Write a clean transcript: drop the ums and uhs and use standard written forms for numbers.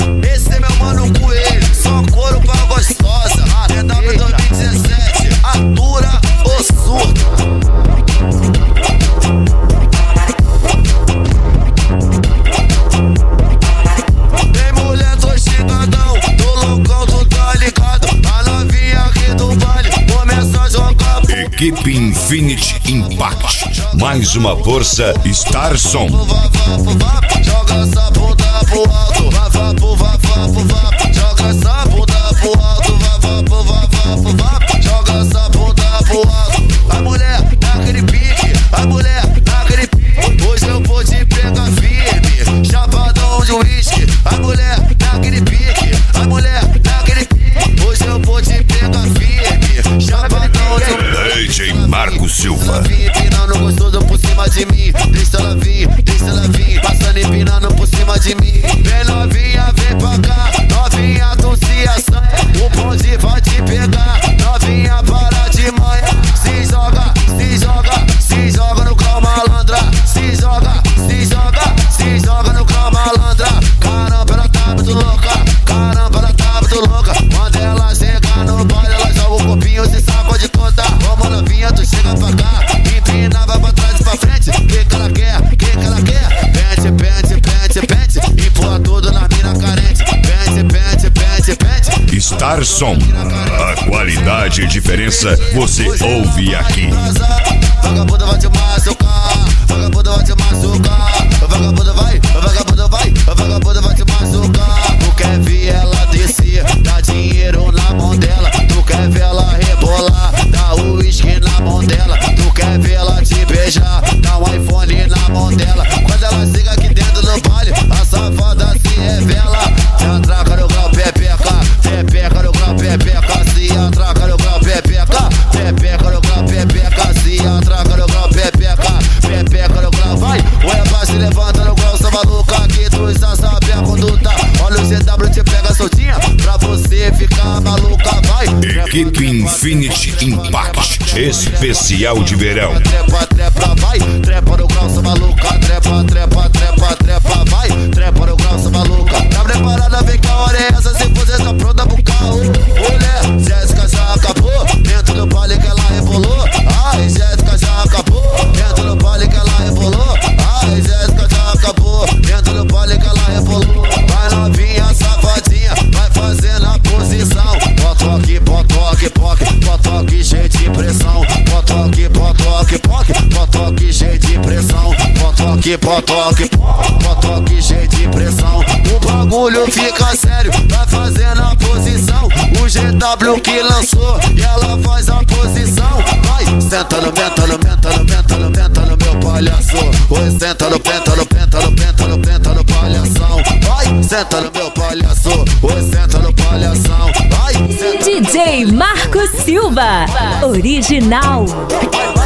Esse é meu mano Coelho, só couro pra gostosa. TW 2017, atura o surto. Tem mulher, tô xingadão, tô loucão, tu tá ligado. A novinha aqui do baile começa a jogar. Equipe Infinity Impact, mais uma força Starson. Joga essa bunda pro alto, vá pro vá pro vá. Joga essa bunda pro alto, vá pro vá pro vá. Joga essa bunda pro alto. A mulher naquele pique, a mulher naquele pique. Hoje eu vou te pegar firme, chapadão de uísque. A mulher naquele pique, a mulher naquele pique. Hoje eu vou te pegar firme, chapadão de uísque. DJ Marco Silva. Empinando gostoso por cima de mim. Deixa ela vir, passando empinando por cima de mim. Vem novinha, vem pra cá, novinha doce assanha. O bonde vai te pegar, novinha para de manhã. Se joga, se joga, se joga no cão malandra. Se joga, se joga, se joga no cão malandra. Caramba, ela tá muito louca, caramba, ela tá muito louca. Quando ela chega no baile, ela joga o corpinho, se sacode toda. Vamos novinha, tu chega pra cá, empina, vai pra trás e pra frente. Que ela quer, que ela quer? Pente, pente, pente, pente, empurra tudo na mina carente. Pente, pente, pente, pente. Starson, a qualidade e diferença você ouve aqui. Vagabunda vai te machucar, vagabunda vai te machucar. Vagabunda vai, vagabunda vai, vagabunda vai te machucar. Tu quer ver ela descer, dá dinheiro na mão dela. Tu quer ver ela rebolar, dá uísque na mão dela. Tu quer ver ela te beijar, dá um iPhone na mão dela. Quando ela chega aqui dentro do baile, a safada se revela. Se atraca no grau, pepeca, pepeca no grau, pepeca. Se atraca no grau, pepeca, pepeca no grau, pepeca. Se atraca no grau, pepeca, pepeca no grau. Vai, o Eba se levanta no grau, sua maluca aqui, tu já sabe a conduta. Olha o GW te pega soltinha, pra você ficar maluca, vai. Equipe Infinity Impact, especial de verão. Trepa, trepa, vai, trepa no grau, sua maluca. Trepa, trepa, trepa, trepa, vai, trepa no grau, sua maluca. Tá preparada, vem cá, hora é essa, se você tá pronta pro carro. Mulher, Jéssica já acabou, dentro do baile que ela rebolou. Ai, Jéssica já acabou, dentro do baile que ela rebolou. Ai, Jéssica já acabou, dentro do baile que ela rebolou. Vai novinha, safadinha, vai fazendo a posição. Potoque, potoque, poque, potoque cheio de pressão. Potoque, potoque, poque, potoque cheio de pressão. Potoque, potoque, potoque cheio de pressão. O bagulho fica sério, vai fazendo a posição. O GW que lançou e ela faz a posição. Vai, senta no menta, no menta, no menta, no menta no meu palhaço. Oi, senta no penta, no penta, no penta, no penta no palhação. Vai, senta no meu palhaço. Oi, senta no palhação. Vai, senta DJ Marco Silva, original. Vai,